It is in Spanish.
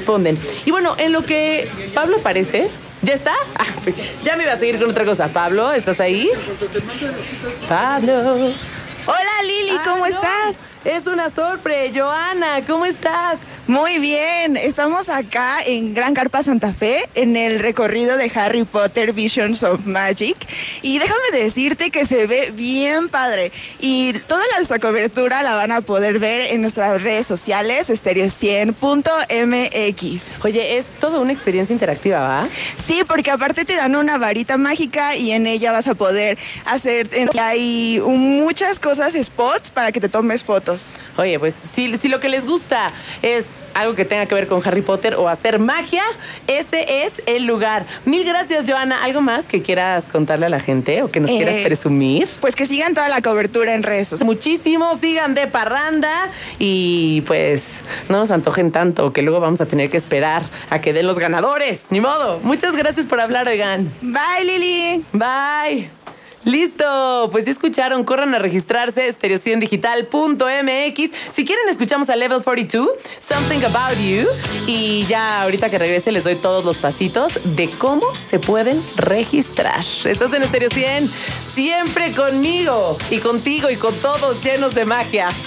responden. Y bueno, en lo que Pablo aparece... ¿Ya está? Ya me iba a seguir con otra cosa. Pablo, ¿estás ahí? Pablo. Hola Lili, ¿cómo estás? Es una sorpresa. Joana, ¿cómo estás? Muy bien, estamos acá en Gran Carpa Santa Fe, en el recorrido de Harry Potter Visions of Magic. Y déjame decirte que se ve bien padre. Y toda nuestra cobertura la van a poder ver en nuestras redes sociales, stereo100.mx. Oye, es toda una experiencia interactiva, ¿va? Sí, porque aparte te dan una varita mágica y en ella vas a poder hacer... Hay muchas cosas, spots, para que te tomes fotos. Oye, pues si lo que les gusta es algo que tenga que ver con Harry Potter o hacer magia, ese es el lugar. Mil gracias, Joana. ¿Algo más que quieras contarle a la gente o que nos quieras presumir? Pues que sigan toda la cobertura en redes sociales. Muchísimo, sigan de parranda y pues no nos antojen tanto que luego vamos a tener que esperar a que den los ganadores. Ni modo. Muchas gracias por hablar, oigan. Bye, Lili. Bye. Listo, pues ya escucharon, corran a registrarse, stereo100digital.mx. Si quieren, escuchamos a Level 42, Something About You. Y ya ahorita que regrese les doy todos los pasitos de cómo se pueden registrar. Estás en Stereo 100, siempre conmigo y contigo y con todos llenos de magia.